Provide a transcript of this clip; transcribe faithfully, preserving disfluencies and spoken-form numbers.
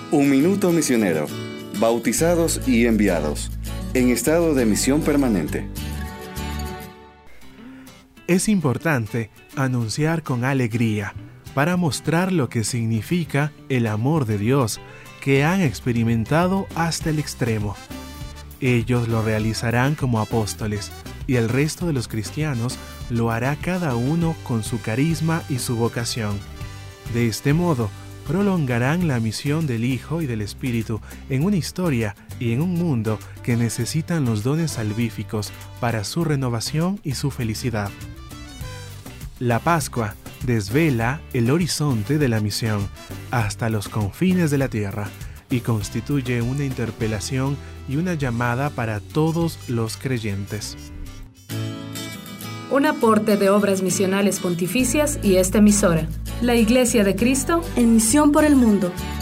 Un minuto misionero. Bautizados y enviados. En estado de misión permanente. Es importante anunciar con alegría para mostrar lo que significa el amor de Dios que han experimentado hasta el extremo. Ellos lo realizarán como apóstoles y el resto de los cristianos lo hará cada uno con su carisma y su vocación. De este modo, prolongarán la misión del Hijo y del Espíritu en una historia y en un mundo que necesitan los dones salvíficos para su renovación y su felicidad. La Pascua desvela el horizonte de la misión hasta los confines de la tierra y constituye una interpelación y una llamada para todos los creyentes. Un aporte de Obras Misionales Pontificias y esta emisora, la Iglesia de Cristo, en misión por el mundo.